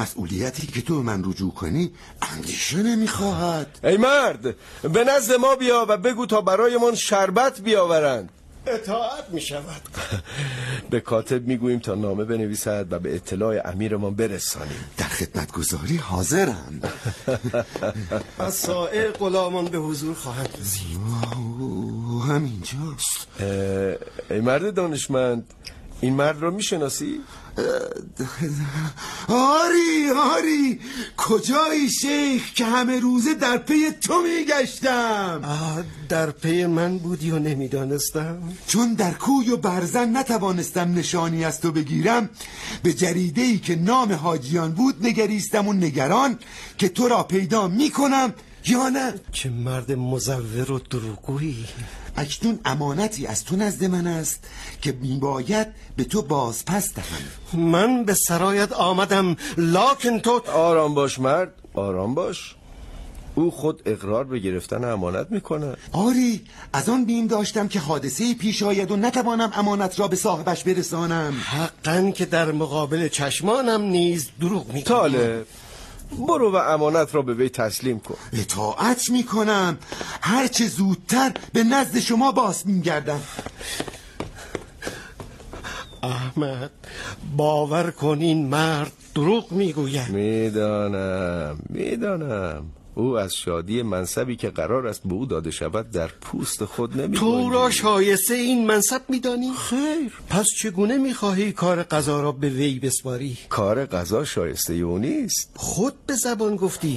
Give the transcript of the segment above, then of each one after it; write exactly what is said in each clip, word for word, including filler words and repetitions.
مسئولیتی که تو من رجوع کنی اندیشه نمیخواهد. ای مرد، به نزد ما بیا و بگو تا برایمان شربت بیاورند. اطاعت می شود. به کاتب میگوییم تا نامه بنویسد و به اطلاع امیرمان برسانیم. در خدمتگزاری حاضرم. از سایر غلامان به حضور خواهند رسید. همینجاست. ای مرد دانشمند، این مرد را میشناسی؟ آری آری، کجایی شیخ که همه روزه در پی تو میگشتم؟ در پی من بودی و نمیدانستم. چون در کوی و برزن نتوانستم نشانی از تو بگیرم، به جریده‌ای که نام حاجیان بود نگریستم و نگران که تو را پیدا میکنم یا نه. چه مرد مزور و دروغگویی. اکنون امانتی از تو نزد من است که میباید به تو باز پس دهم. من به سرایت آمدم، لکن تو... آرام باش مرد، آرام باش. او خود اقرار به گرفتن امانت میکنه. آری، از آن بیم داشتم که حادثه پیش آید و نتوانم امانت را به صاحبش برسانم. حقاً که در مقابل چشمانم نیز دروغ میگویی. طالب، برو و امانت را به وی تسلیم کن. اطاعت میکنم. هرچه زودتر به نزد شما باز میگردم. احمد، باور کن این مرد دروغ میگوید. میدانم میدانم او از شادی منصبی که قرار است به او داده شود در پوست خود نمی‌گنجد. تو را شایسته این منصب میدانی؟ خیر، پس چگونه میخواهی کار قضا را به وی بسپاری؟ کار قضا شایسته او نیست. خود به زبان گفتی.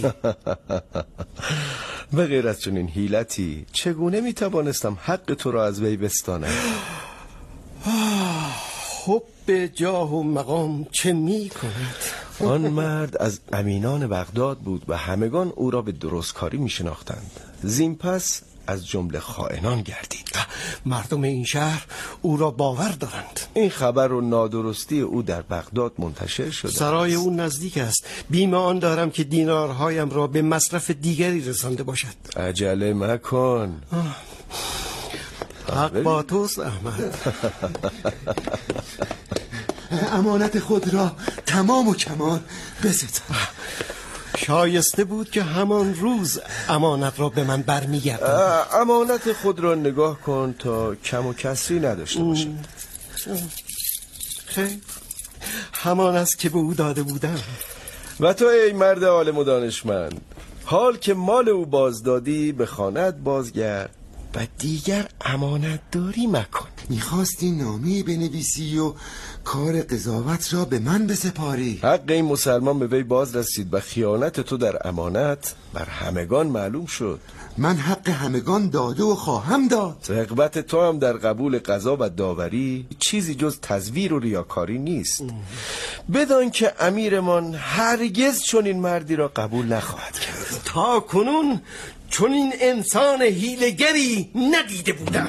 به غیر از چنین حیلتی چگونه میتوانستم حق تو را از وی بستانم؟ حب جاه و مقام چه می کند؟ آن مرد از امینان بغداد بود و همگان او را به درستکاری می شناختند. زین پس از جمله خائنان گردید. مردم این شهر او را باور دارند. این خبر و نادرستی او در بغداد منتشر شده. سرای او نزدیک است. بیم آن دارم که دینارهایم را به مصرف دیگری رسانده باشد. عجله مکن. حق با توست احمد. امانت خود را تمام و کمال بستان. شایسته بود که همان روز امانت را به من برمیگردم. امانت خود را نگاه کن تا کم و کسری نداشته باشد. خیر، همان است که به او داده بودم. و تو ای مرد عالم و دانشمند، حال که مال او بازدادی به خانه‌ات بازگرد و دیگر امانت داری مکن. میخواستی نامه بنویسی و کار قضاوت را به من بسپاری. حق این مسلمان به وی باز رسید و خیانت تو در امانت بر همگان معلوم شد. من حق همگان داده و خواهم داد. رغبت تو هم در قبول قضا و داوری چیزی جز تزویر و ریاکاری نیست. بدان که امیرمان هرگز چون این مردی را قبول نخواهد کرد. تا کنون چون این انسان حیله‌گری ندیده بودم.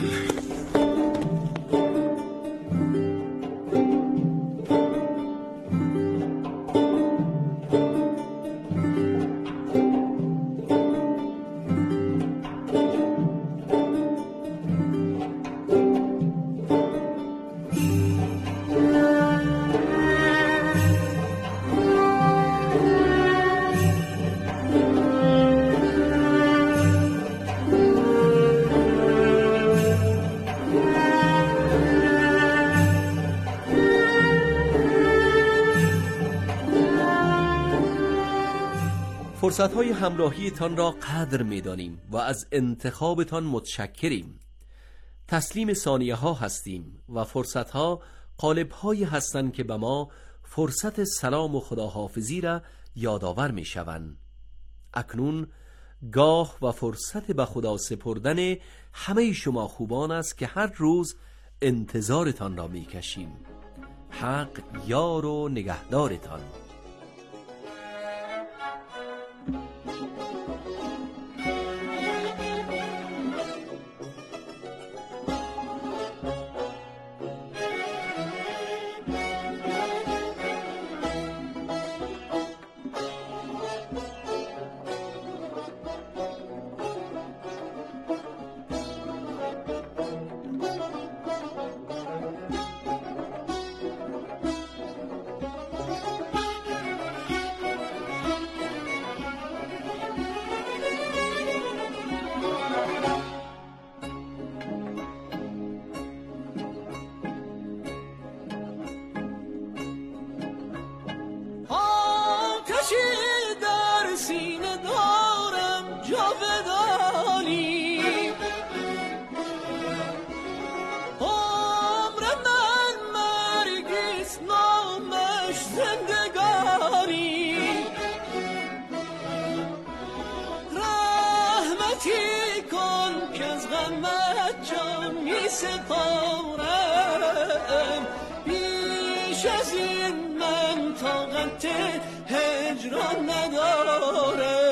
فرصت‌های همراهیتان را قدر می‌دانیم و از انتخابتان متشکریم. تسلیم ثانیه ها هستیم و فرصت‌ها قالب‌هایی هستند که به ما فرصت سلام و خداحافظی را یادآور می‌شوند. اکنون گاه و فرصت به خدا سپردن همه شما خوبان است که هر روز انتظارتان را می‌کشیم. حق یار و نگهدارتان. محمد جان می سپارم، بیش از این من طاقت هجران ندارم.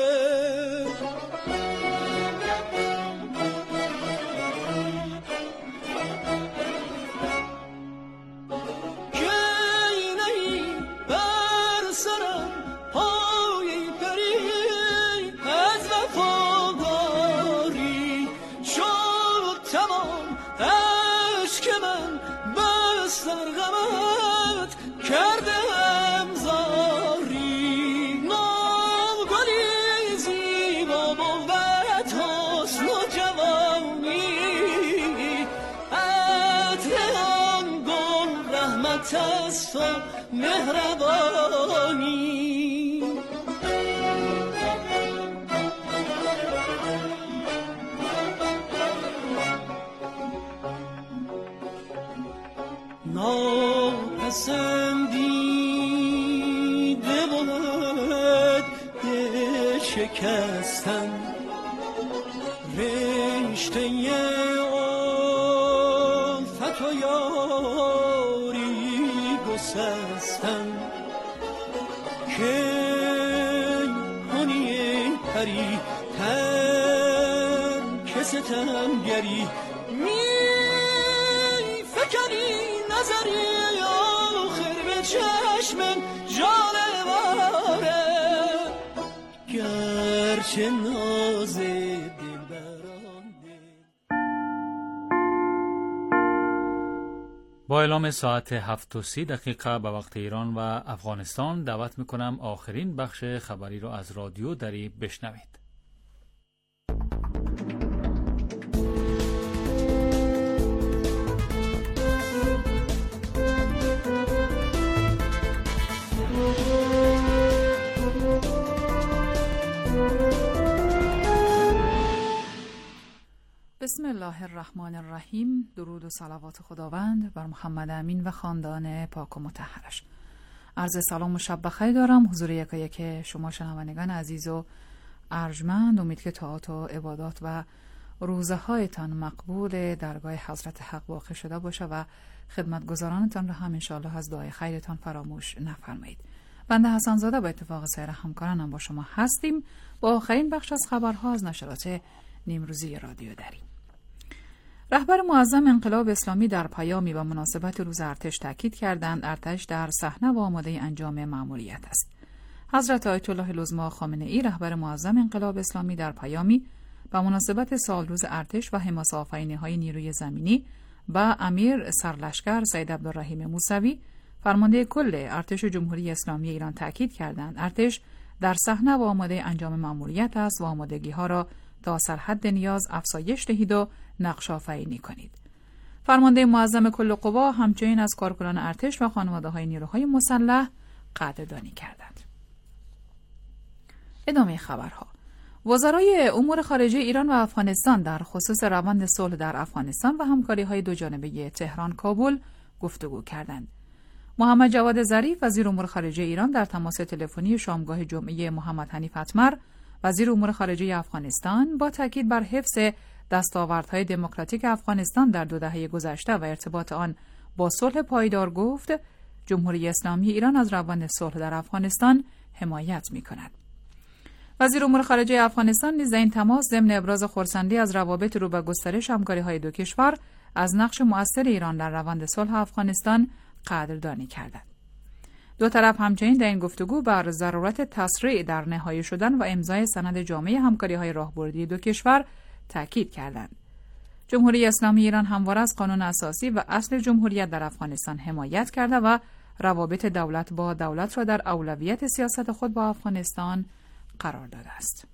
است و مهربانی، ناپسندیده بود شکستن رشته الفت و یاری گسستن، که کنی پری ترک ستمگری، می فکنی نظری آخر به چشمم جانواره، گرچه ناز با اعلام ساعت هفت و سی دقیقه به وقت ایران و افغانستان دعوت میکنم آخرین بخش خبری را از رادیو دری بشنوید. بسم الله الرحمن الرحیم. درود و صلوات خداوند بر محمد امین و خاندان پاک و مطهرش. عرض سلام و شب بخیر دارم حضور یکا یک شما شنوندگان عزیز و ارجمند. امید که طاعات و عبادات و روزه هایتان مقبول درگاه حضرت حق واقع شده باشه و خدمتگزارانتان را هم انشاءالله از دعای خیرتان فراموش نفرمایید. بنده حسن زاده با اتفاق سایر همکارانم با شما هستیم با آخرین بخش از خبرها از نشرات نیمروزی رادیو دری. رهبر معظم انقلاب اسلامی در پیامی و مناسبت روز ارتش تاکید کردند ارتش در صحنه و آماده انجام مأموریت است. حضرت آیت الله العظمی خامنه ای رهبر معظم انقلاب اسلامی در پیامی به مناسبت سالروز ارتش و حماسه آفرینی‌های نیروی زمینی با امیر سرلشکر سید عبدالرحیم موسوی فرمانده کل ارتش جمهوری اسلامی ایران تاکید کردند ارتش در صحنه و آماده انجام مأموریت است و آمادگی‌ها را تا سرحد نیاز افزایش دهید و نقش آفرینی کنید. فرمانده معظم کل قوا همچنین از کارکنان ارتش و خانواده‌های نیروهای مسلح قدردانی کردند. ادامه خبرها. وزرای امور خارجه ایران و افغانستان در خصوص روند صلح در افغانستان و همکاری‌های دوجانبه تهران کابل گفتگو کردند. محمد جواد ظریف وزیر امور خارجه ایران در تماس تلفنی شامگاه جمعه محمد حنیف اتمر وزیر امور خارجه افغانستان با تاکید بر حفظ دستاوردهای دموکراتیک افغانستان در دو دهه گذشته و ارتباط آن با صلح پایدار گفت جمهوری اسلامی ایران از روند صلح در افغانستان حمایت می‌کند. وزیر امور خارجه افغانستان نیز این تماس ضمن ابراز خرسندی از روابط رو به گسترش همکاری‌های دو کشور از نقش مؤثر ایران در روند صلح افغانستان قدردانی کردند. دو طرف همچنین در این گفتگو بر ضرورت تسریع در نهایی شدن و امضای سند جامع همکاری‌های راهبردی دو کشور تاکید کردند. جمهوری اسلامی ایران همواره از قانون اساسی و اصل جمهوریت در افغانستان حمایت کرده و روابط دولت با دولت را در اولویت سیاست خود با افغانستان قرار داده است.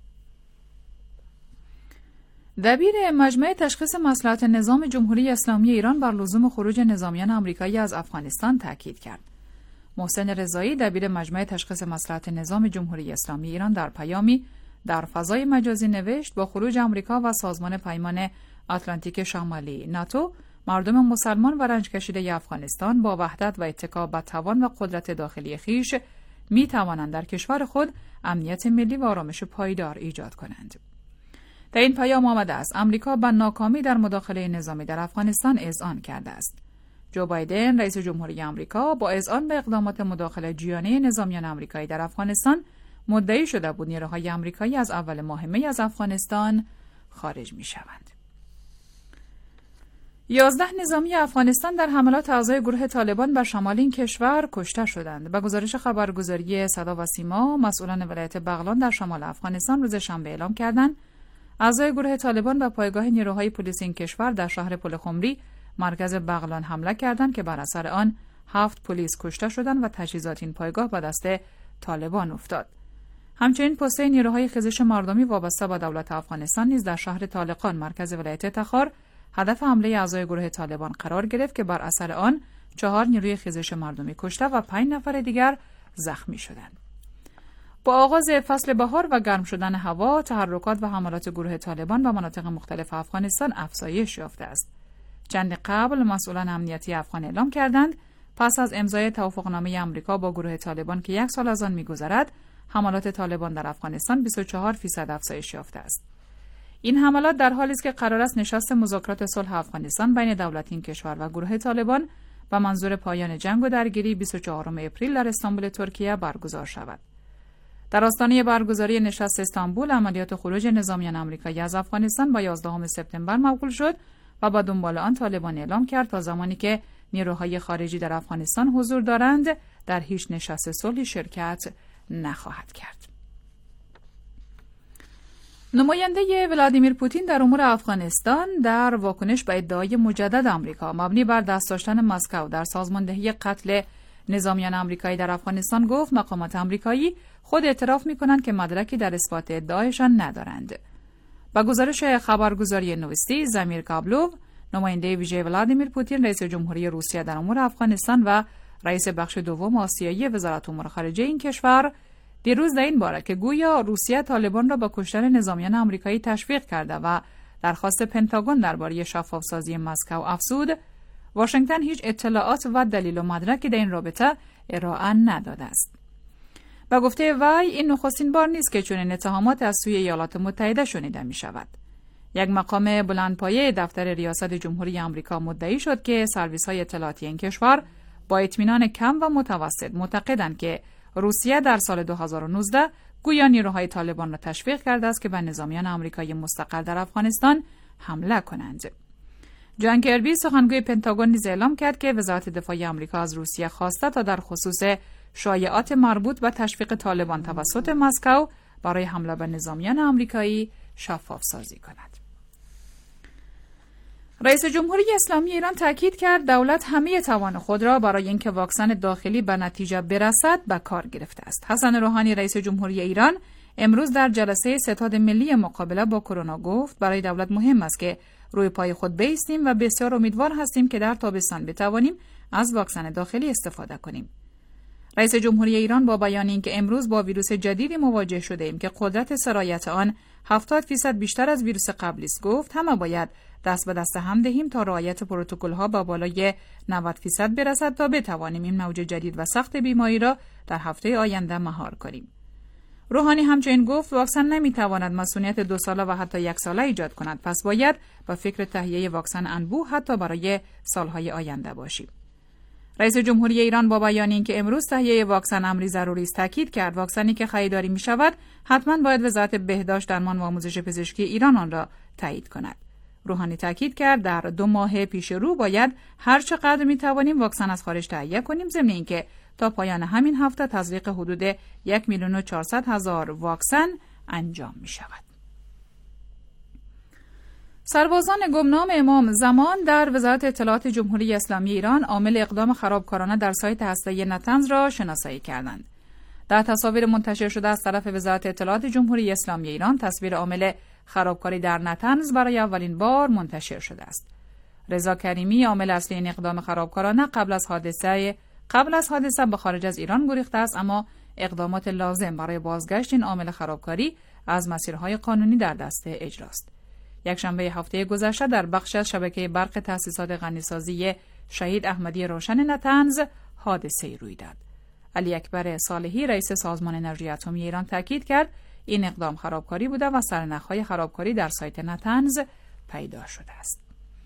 دبیر مجمع تشخیص مصلحت نظام جمهوری اسلامی ایران بر لزوم خروج نظامیان آمریکایی از افغانستان تاکید کرد. محسن رضایی دبیر مجمع تشخیص مصلحت نظام جمهوری اسلامی ایران در پیامی در فضای مجازی نوشت با خروج آمریکا و سازمان پیمان آتلانتیک شمالی ناتو مردم مسلمان و رنج کشیده افغانستان با وحدت و اتکا به توان و قدرت داخلی خویش می توانند در کشور خود امنیت ملی و آرامش پایدار ایجاد کنند. در این پیام آمده است آمریکا به ناکامی در مداخله نظامی در افغانستان اذعان کرده است. جو بایدن رئیس جمهوری آمریکا با اذعان به اقدامات مداخله جیانه نظامیان آمریکایی در افغانستان مدعی شده بود نیروهای آمریکایی از اول ماه می از افغانستان خارج می شوند. یازده نظامی افغانستان در حملات اعضای گروه طالبان بر شمال این کشور کشته شدند. به گزارش خبرگزاری صدا و سیما، مسئولان ولایت بغلان در شمال افغانستان روز شنبه اعلام کردند اعضای گروه طالبان به پایگاه نیروهای پلیس این کشور در شهر پلخمری مرکز بغلان حمله کردند که بر اثر آن هفت پلیس کشته شدند و تجهیزات این پایگاه به دست طالبان افتاد. همچنین پسته نیروهای خیزش مردمی وابسته به دولت افغانستان نیز در شهر طالقان مرکز ولایت تخار هدف حمله اعضای گروه طالبان قرار گرفت که بر اثر آن چهار نیروی خیزش مردمی کشته و پنج نفر دیگر زخمی شدند. با آغاز فصل بهار و گرم شدن هوا، تحرکات و حملات گروه طالبان به مناطق مختلف افغانستان افزایش یافته است. چند قبل مسئولان امنیتی افغان اعلام کردند پس از امضای توافقنامه آمریکا با گروه طالبان که یک سال از آن می‌گذرد، حملات طالبان در افغانستان بیست و چهار درصد افزایش یافته است. این حملات در حالی است که قرار است نشست مذاکرات صلح افغانستان بین دولت این کشور و گروه طالبان به منظور پایان جنگ و درگیری بیست و چهارم اپریل در استانبول ترکیه برگزار شود. در آستانه برگزاری نشست استانبول، عملیات خروج نظامیان آمریکایی از افغانستان با یازدهم سپتامبر موکول شد و با دنبال آن طالبان اعلام کرد تا زمانی که نیروهای خارجی در افغانستان حضور دارند در هیچ نشست صلحی شرکت نخواهد کرد. نماینده ولادیمیر پوتین در امور افغانستان در واکنش به ادعای مجدد آمریکا مبنی بر دست داشتن مسکو در سازماندهی قتل نظامیان آمریکایی در افغانستان گفت مقامات آمریکایی خود اعتراف می‌کنند که مدرکی در اثبات ادعایشان ندارند. با گزارش خبرگزاری نوستی، زمیر کابلوف، نماینده ویژه ولادیمیر پوتین رئیس جمهوری روسیه در امور افغانستان و رئیس بخش دوم آسیایی وزارت امور خارجه این کشور دیروز در این باره که گویا روسیه طالبان را به کشتن نظامیان آمریکایی تشویق کرده و درخواست پنتاگون درباره شفافسازی مسکو افزود، واشنگتن هیچ اطلاعات و دلیل و مدرکی در این رابطه ارائه نداده است. به گفته وی این نخستین بار نیست که چنین اتهامات از سوی ایالات متحده شنیده می شود. یک مقام بلندپایه دفتر ریاست جمهوری آمریکا مدعی شد که سرویس‌های اطلاعاتی این کشور با اطمینان کم و متوسط معتقدند که روسیه در سال دو هزار و نوزده گویا نیروهای طالبان را تشویق کرده است که به نظامیان آمریکایی مستقر در افغانستان حمله کنند. جان کربی سخنگوی پنتاگون نیز اعلام کرد که وزارت دفاع آمریکا از روسیه خواسته تا در خصوص شایعات مربوط به تشویق طالبان توسط مسکو برای حمله به نظامیان آمریکایی شفاف سازی کند. رئیس جمهوری اسلامی ایران تاکید کرد دولت همه توان خود را برای اینکه واکسن داخلی به نتیجه برسد به کار گرفته است. حسن روحانی رئیس جمهوری ایران امروز در جلسه ستاد ملی مقابله با کرونا گفت برای دولت مهم است که روی پای خود بایستیم و بسیار امیدوار هستیم که در تابستان بتوانیم از واکسن داخلی استفاده کنیم. رئیس جمهوری ایران با بیان اینکه امروز با ویروس جدیدی مواجه شده ایم که قدرت سرایت آن هفتاد درصد بیشتر از ویروس قبلی است گفت همه باید دست به دست هم دهیم تا رعایت پروتکل‌ها با بالای نود درصد برسد تا بتوانیم این موج جدید و سخت بیماری را در هفته آینده مهار کنیم. روحانی همچنین گفت واکسن نمیتواند مسئولیت دو ساله و حتی یک ساله ایجاد کند، پس باید با فکر تهیه واکسن انبوه حتی برای سالهای آینده باشیم. رئیس جمهوری ایران با بیان اینکه امروز تهیه واکسن امری ضروری است تاکید کرد واکسنی که خریداری می شود حتما باید وزارت بهداشت درمان و آموزش پزشکی ایران آن را تایید کند. روحانی تاکید کرد در دو ماه پیش رو باید هر چقدر می توانیم واکسن از خارج تهیه کنیم، ضمن اینکه تا پایان همین هفته تزریق حدود یک میلیون و چهارصد هزار واکسن انجام می شود. سربازان گمنام امام زمان در وزارت اطلاعات جمهوری اسلامی ایران عامل اقدام خرابکارانه در سایت هسته‌ای نتنز را شناسایی کردند. در تصاویر منتشر شده از طرف وزارت اطلاعات جمهوری اسلامی ایران تصویر عامل خرابکاری در نتنز برای اولین بار منتشر شده است. رضا کریمی عامل اصلی این اقدام خرابکارانه قبل از حادثه قبل از حادثه به خارج از ایران گریخته است، اما اقدامات لازم برای بازگشت این عامل خرابکاری از مسیرهای قانونی در دست اجراست. یک شنبه هفته گذشته در بخش از شبکه برق تأسیسات غنیسازی شهید احمدی روشن نتنز حادثه‌ای روی داد. علی اکبر صالحی رئیس سازمان انرژی اتمی ایران تاکید کرد این اقدام خرابکاری بوده و سرنخ‌های خرابکاری در سایت نتنز پیدا شده است.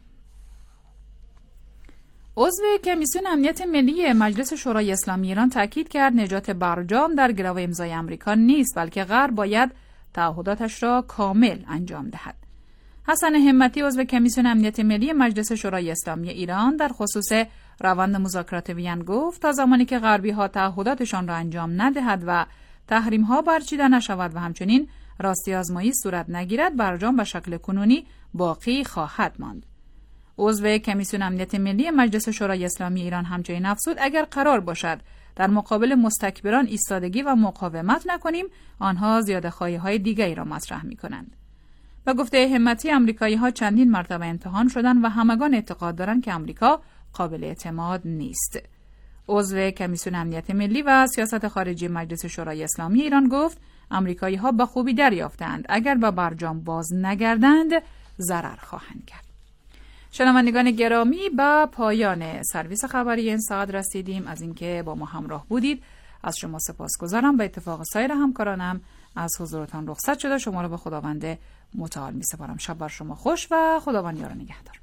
عضو کمیسیون امنیت ملی مجلس شورای اسلامی ایران تاکید کرد نجات برجام در گرو امضای آمریکا نیست، بلکه غرب باید تعهداتش را کامل انجام دهد. حسن همتی عضو کمیسیون امنیت ملی مجلس شورای اسلامی ایران در خصوص روند مذاکرات وین گفت تا زمانی که غربی ها تعهداتشان را انجام ندهد و تحریم ها برچیده نشود و همچنین راستی آزمایی صورت نگیرد، برجام به شکل کنونی باقی خواهد ماند. عضو کمیسیون امنیت ملی مجلس شورای اسلامی ایران همچنین افزود اگر قرار باشد در مقابل مستکبران ایستادگی و مقاومت نکنیم، آنها زیاده‌خواهی‌های دیگری را مطرح می‌کنند. و گفته همتی آمریکایی‌ها چندین مرتبه امتحان شدند و همگان اعتقاد دارند که آمریکا قابل اعتماد نیست. عضو کمیسیون امنیت ملی و سیاست خارجی مجلس شورای اسلامی ایران گفت آمریکایی‌ها به خوبی دریافتند اگر به برجام باز نگردند ضرر خواهند کرد. شنوندگان گرامی، به پایان سرویس خبری این ساعت رسیدیم. از اینکه با ما همراه بودید از شما سپاسگزارم. به اتفاق سایر همکارانم از حضورتان رخصت شده. شما را به خداوند متعال می سپارم. شب بر شما خوش و خداوند یار و نگهدار.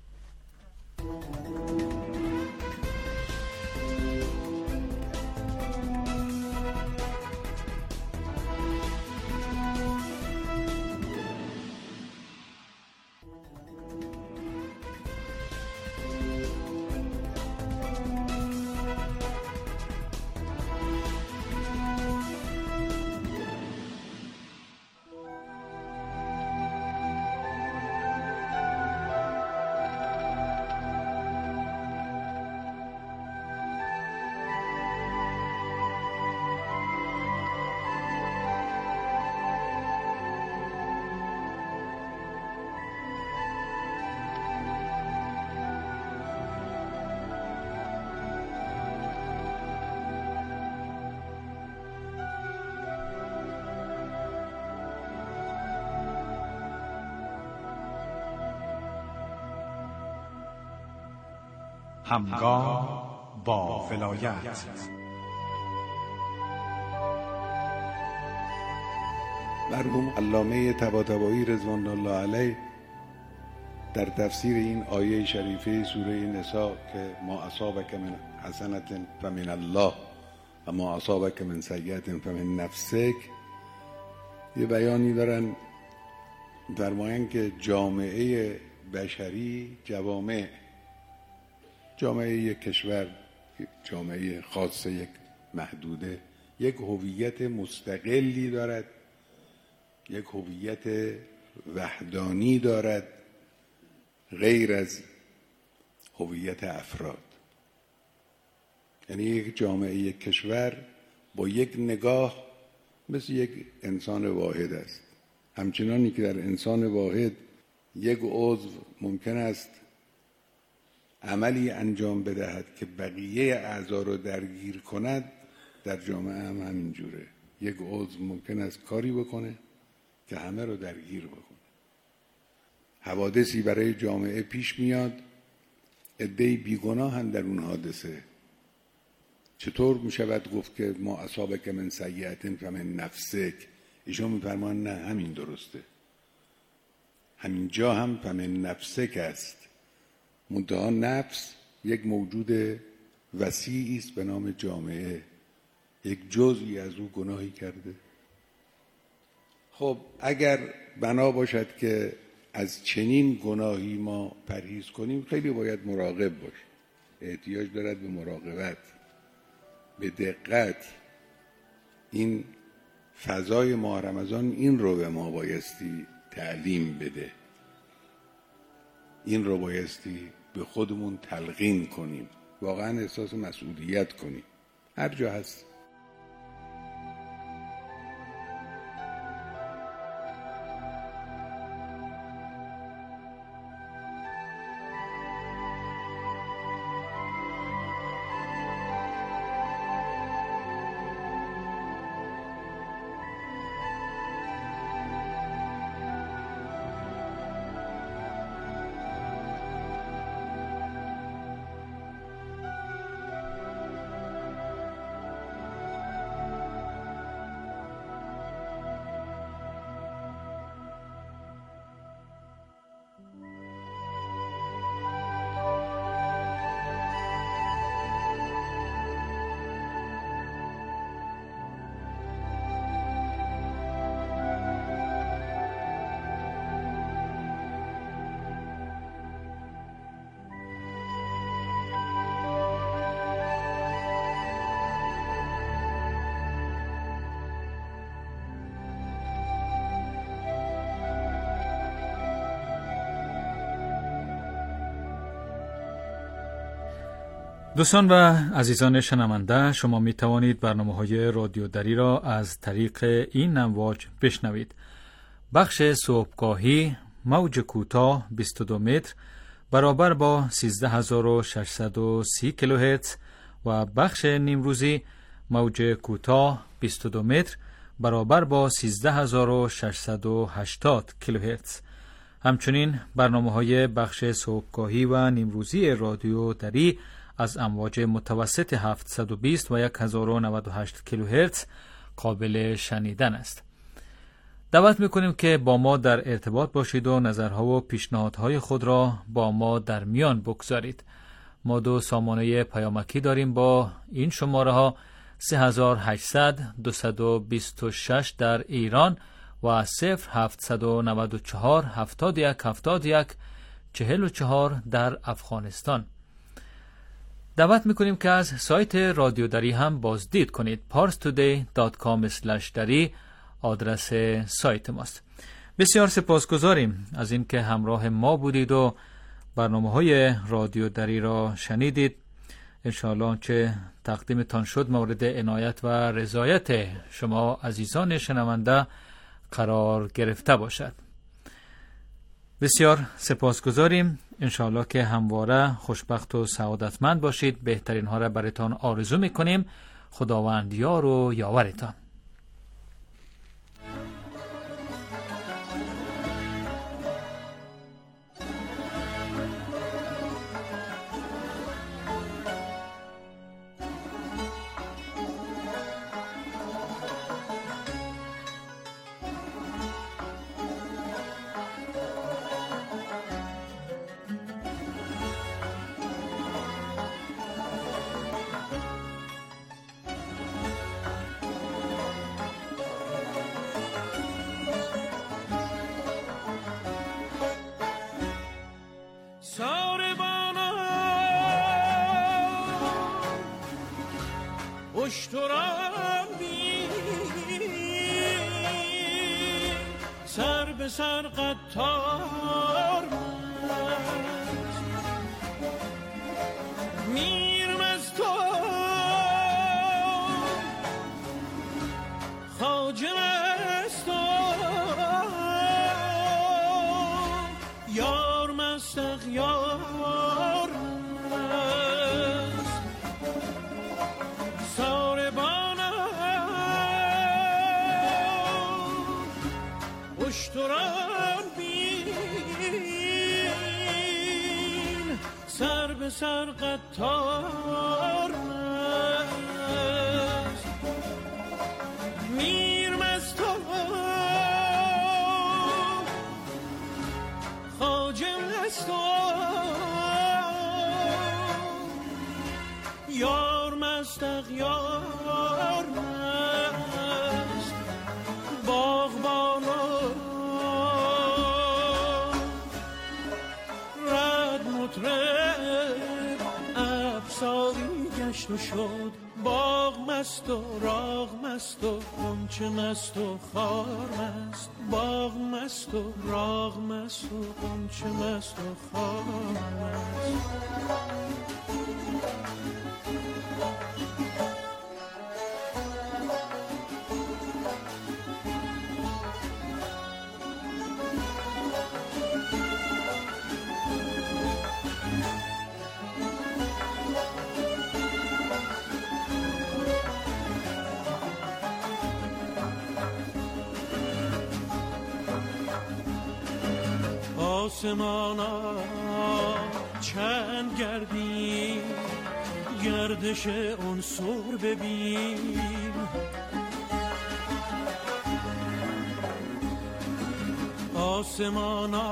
همگام با ولایت. مرحوم علامه طباطبایی رضوان الله علیه در تفسیر این آیه شریفه سوره نساء که ما اصابک من حسنة فمن الله و ما اصابک من سیئة فمن نفسک، یه بیانی دارن فرمایند که جامعه بشری، جوامع جامعه یک کشور، جامعه خاص یک محدوده، یک هویت مستقلی دارد، یک هویت وحدانی دارد غیر از هویت افراد. یعنی یک جامعه یک کشور با یک نگاه مثل یک انسان واحد است. همچنانی که در انسان واحد یک عضو ممکن است عملی انجام بدهد که بقیه اعضا رو درگیر کند، در جامعه هم همینجوره. یک عضو ممکن است کاری بکنه که همه رو درگیر بکنه. حوادثی برای جامعه پیش میاد، عده‌ای بیگناهند در اون حادثه. چطور میشود گفت که ما اصابک من سیئة فمن نفسک؟ ایشون میفرمان نه، همین درسته. همین جا هم فمن نفسک است. منتها نفس یک موجود وسیعی است به نام جامعه، یک جزئی از او گناهی کرده. خب اگر بنا باشد که از چنین گناهی ما پرهیز کنیم، خیلی باید مراقب باشیم. احتیاج دارد به مراقبت، به دقت. این فضای ماه رمضان این رو به ما بایستی تعلیم بده، این رو بایستی به خودمون تلقین کنیم، واقعا احساس مسئولیت کنیم هر جا هست. دوستان و عزیزان شنونده، شما می توانید برنامه‌های رادیو دری را از طریق این امواج بشنوید. بخش صبحگاهی موج کوتاه بیست و دو متر برابر با سیزده هزار و ششصد و سی کیلوهرتز و بخش نیمروزی موج کوتاه بیست و دو متر برابر با سیزده هزار و ششصد و هشتاد کیلوهرتز. همچنین برنامه‌های بخش صبحگاهی و نیمروزی رادیو دری از امواج متوسط هفتصد و بیست و هزار و نود و هشت کیلوهرتز قابل شنیدن است. دعوت می‌کنیم که با ما در ارتباط باشید و نظرها و پیشنهادهای خود را با ما در میان بگذارید. ما دو سامانه پیامکی داریم با این شماره ها: سه هزار و هشتصد دویست و بیست و شش در ایران و صفر هفتصد و نود و چهار هفتاد و یک هفتاد و یک چهل و چهار در افغانستان. دعوت میکنیم که از سایت رادیو دری هم بازدید کنید. پارس تودی دات کام اسلش دری آدرس سایت ماست. بسیار سپاسگزاریم از اینکه همراه ما بودید و برنامه‌های رادیو دری را شنیدید. انشاءالله چه تقدیمتان شد مورد عنایت و رضایت شما عزیزان شنونده قرار گرفته باشد. بسیار سپاسگزاریم. انشاءالله که همواره خوشبخت و سعادتمند باشید. بهترین ها را براتان آرزو میکنیم. خداوند یار و یاورتان. اشترام بی سر به سر قطار میرم از تو خواجه از تو یار مستق یار اشترام بین سر به سر قطار مست میرم از تو خواجه از تو یار مستق یار مست باغبانا ابساری گشت و شد باغ مست و راغ مست و غنچه مست و خار مست باغ مست و راغ مست و غنچه مست و خار مست آسمانا چند گردی گردش عنصر ببین آسمانا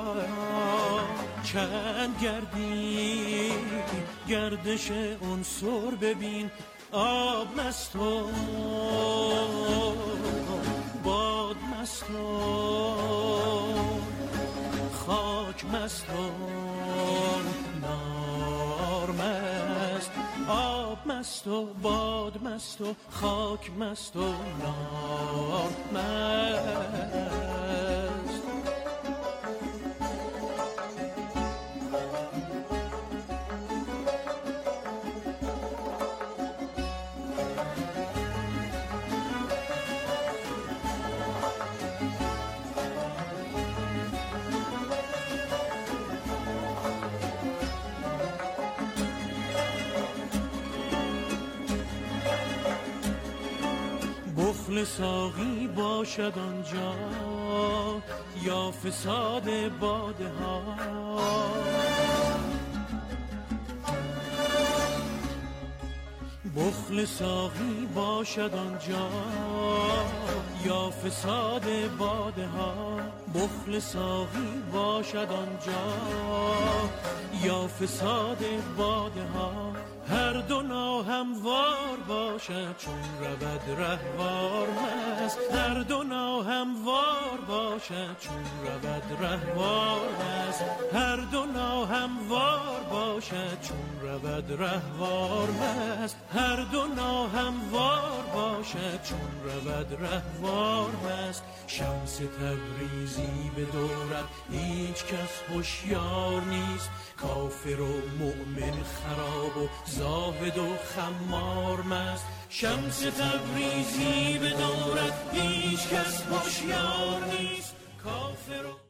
چند گردی گردش عنصر ببین آب مست و باد مست و خاک مست و نار مست آب مست و باد مست و خاک مست و نار مست بخل ساقی باشد آنجا یا فساد باده ها. بخل ساقی باشد آنجا یا فساد باده ها. بخل ساقی باشد آنجا یا فساد باده ها. هر دو ناهموار باشد چون رود رهوار مست. هر دو ناهموار باشد چون رود رهوار مست. هر دو ناهموار باشد چون رود رهوار مست. هر دو ناهموار باشد چون رود رهوار مست. شمس تبریزی به دورت هیچ کس هوشیار نیست. کافر و مؤمن خراب و زاهد و خمار مست. شمس تبریزی به دورت هیچ کس هوشیار نیست. کافر و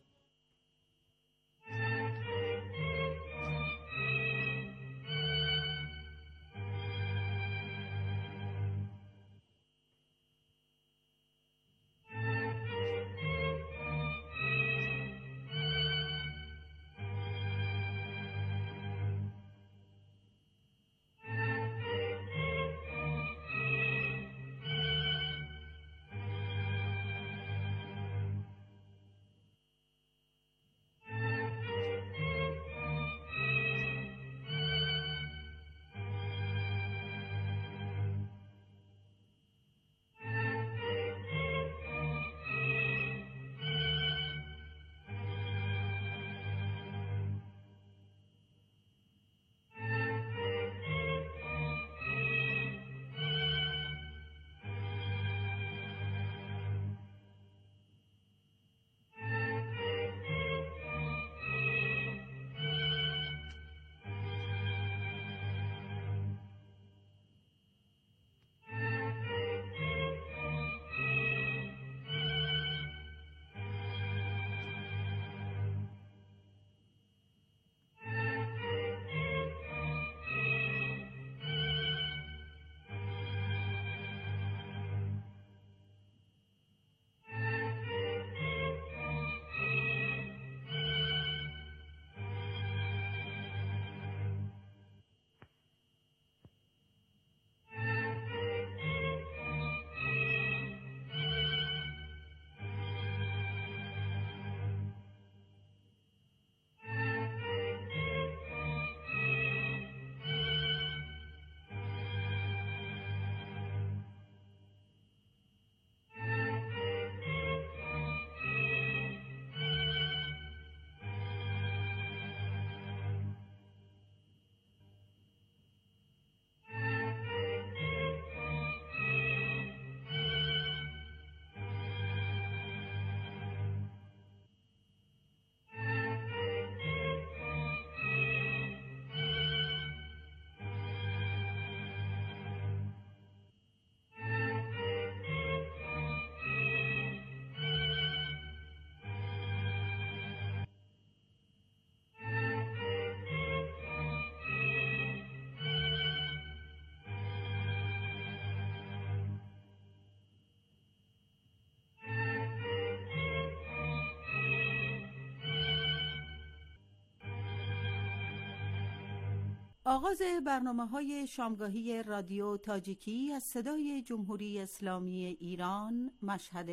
آغاز برنامه‌های شامگاهی رادیو تاجیکی از صدای جمهوری اسلامی ایران، مشهد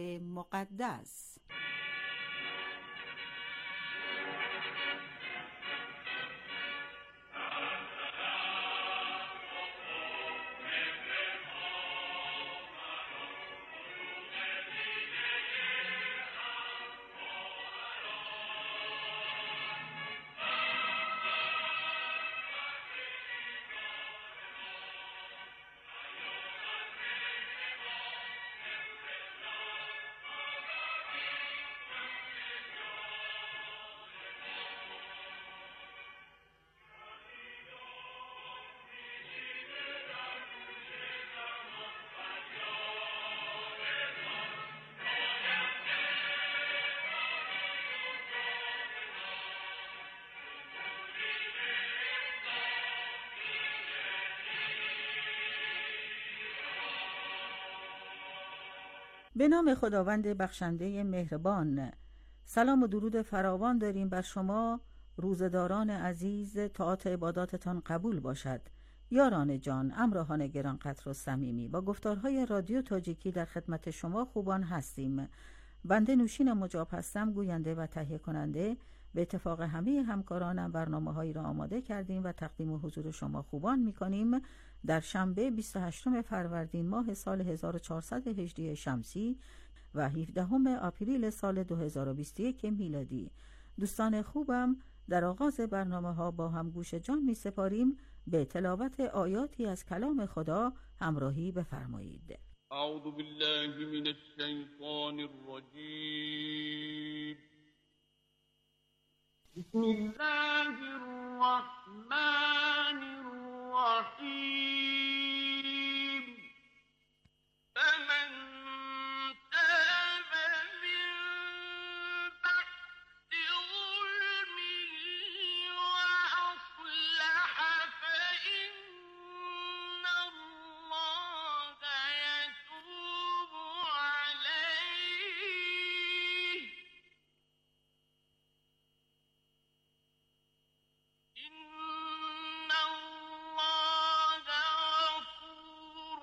مقدس. به نام خداوند بخشنده مهربان. سلام و درود فراوان داریم بر شما روزداران عزیز. طاعت عباداتتان قبول باشد. یاران جان، همراهان گرانقدر و صمیمی، با گفتارهای رادیو تاجیکی در خدمت شما خوبان هستیم. بنده نوشین مجاب هستم، گوینده و تهیه کننده. به اتفاق همه همکارانم برنامه‌هایی را آماده کردیم و تقدیم حضور شما خوبان می‌کنیم در شنبه بیست و هشتم فروردین ماه سال هزار و چهارصد و هجده شمسی و هفدهم آپریل سال دو هزار و بیست و یک میلادی. دوستان خوبم، در آغاز برنامه‌ها با هم گوش جان می‌سپاریم به تلاوت آیاتی از کلام خدا. همراهی بفرمایید. اعوذ بالله من الشیطان الرجیم. بسم الله الرحمن الرحیم. فمن تاب من بعد ظلمه وأصلح فإن الله يتوب عليه. إن الله غفور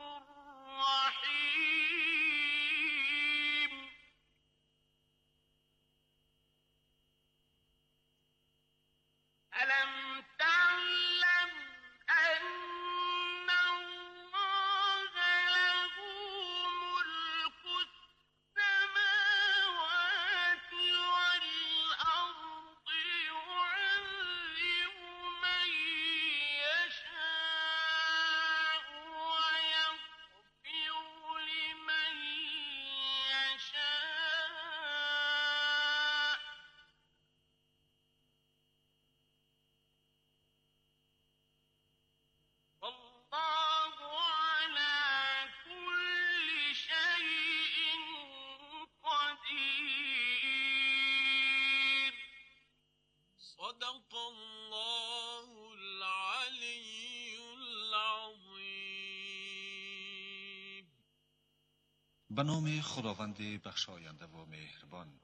رحيم. ألم تعلم أن الله له ملك السماوات والأرض يعذب من يشاء ويغفر لمن يشاء. والله على كل شيء قدير. صدق الله العلي العظيم. به نام خداوند بخشاینده و مهربان.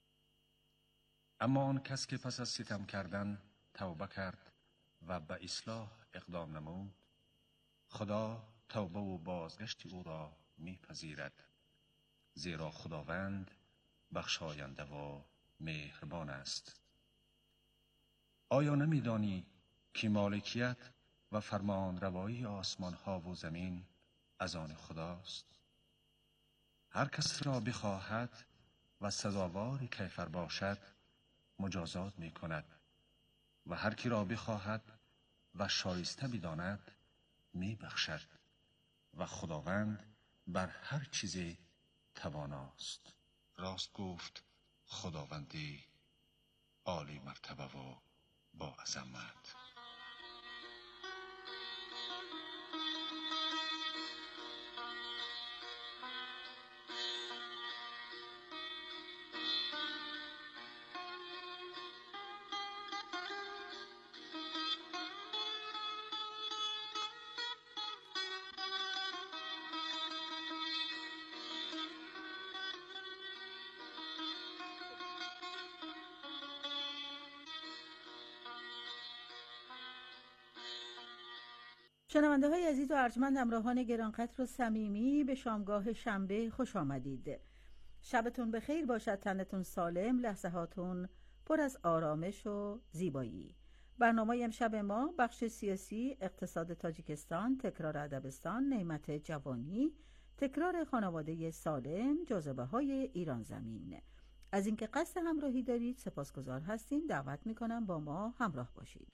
اما آن کس که پس از ستم کردن توبه کرد و به اصلاح اقدام نمود، خدا توبه و بازگشت او را میپذیرد، زیرا خداوند بخشاینده و مهربان است. آیا نمیدانی که مالکیت و فرمان روایی آسمان ها و زمین از آن خداست؟ هر کس را بخواهد و سزاوار کیفر باشد مجازات می کند و هر کی را بخواهد و شایسته بداند می بخشد و خداوند بر هر چیزی تواناست. راست گفت خداوندی عالی مرتبه و با عظمت. شنونده های عزیز و ارجمند، همراهان گرانقدر و صمیمی، به شامگاه شنبه خوش آمدید. شبتون بخیر باشد، تنتون سالم، لحظه هاتون پر از آرامش و زیبایی. برنامه امشب ما بخش سیاسی، اقتصاد تاجیکستان، تکرار ادبستان، نعمت جوانی، تکرار خانواده سالم، جاذبه های ایران زمین. از اینکه قصد همراهی دارید سپاسگزار هستیم. دعوت میکنم با ما همراه باشید.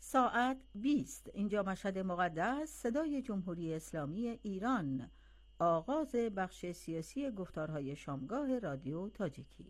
ساعت بیست. اینجا مشهد مقدس، صدای جمهوری اسلامی ایران. آغاز بخش سیاسی گفتارهای شامگاه رادیو تاجیکی.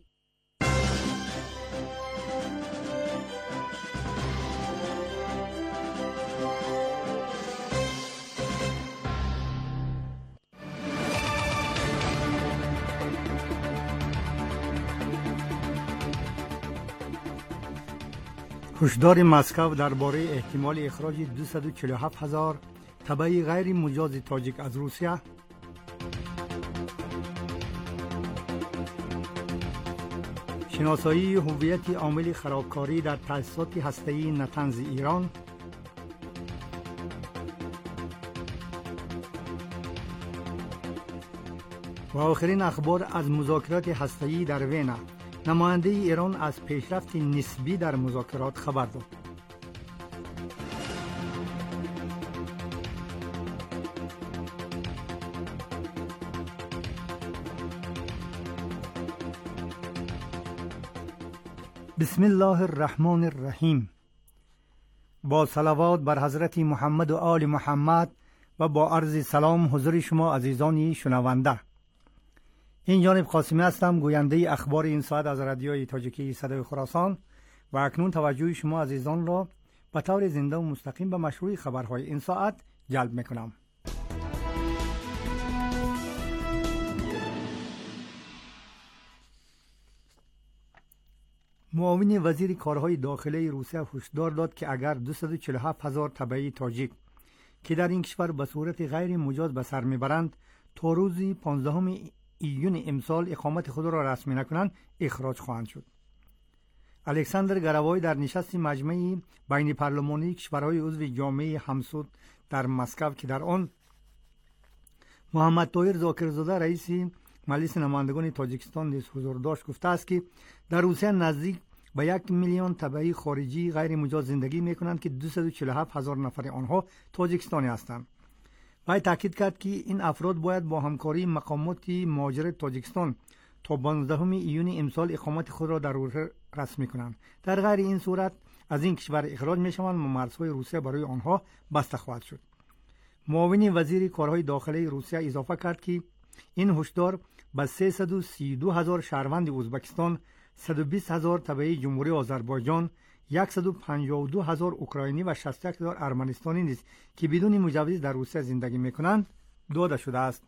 هشدار مسکو درباره احتمال اخراج دویست و چهل و هفت هزار تبع غیر مجاز تاجیک از روسیه. شناسایی هویت عامل خرابکاری در تأسیسات هسته‌ای نتنز ایران. و آخرین اخبار از مذاکرات هسته‌ای در وینا. نماینده ایران از پیشرفت نسبی در مذاکرات خبر داد. بسم الله الرحمن الرحیم. با صلوات بر حضرت محمد و آل محمد و با عرض سلام حضور شما عزیزانی شنونده. این جانب قاسمی هستم، گوینده اخبار این ساعت از رادیوی تاجیکی صدای خراسان و اکنون توجه شما عزیزان را به طور زنده و مستقیم به مشروع خبرهای این ساعت جلب میکنم. معاون وزیر کارهای داخلی روسیه هشدار داد که اگر دویست و چهل و هفت هزار تبعی تاجیک که در این کشور به صورت غیر مجاز به سر میبرند تا روز پانزدهم ایون امسال اقامت خود را رسمی نکنند اخراج خواهند شد. الکساندر گروای در نشست مجمع بین پارلمانی کشورهای عضو جامعه همسود در مسکو که در آن محمد طاهر ذاکرزاده رئیس مجلس نمایندگان تاجیکستان نیز حضور داشت گفته است که در روسیه نزدیک به یک میلیون تبعی خارجی غیر مجاز زندگی میکنند که دویست و چهل و هفت هزار نفر آنها تاجیکستانی هستند. وی تاکید کرد که این افراد باید با همکاری مقامات مهاجر تاجیکستان تا پانزدهم ایون امسال اقامت خود را در روسیه رسمی کنند. در غیر این صورت از این کشور اخراج میشوند و مرزهای روسیه برای آنها بسته خواهد شد. معاون وزیر کارهای داخلی روسیه اضافه کرد که این هشدار به سیصد و سی و دو هزار شهروند ازبکستان، صد و بیست هزار تبعی جمهوری آذربایجان، صد و پنجاه و دو هزار اوکراینی و شصت و یک هزار ارمنستانی نیز که بدون مجوز در روسیه زندگی میکنند داده شده است.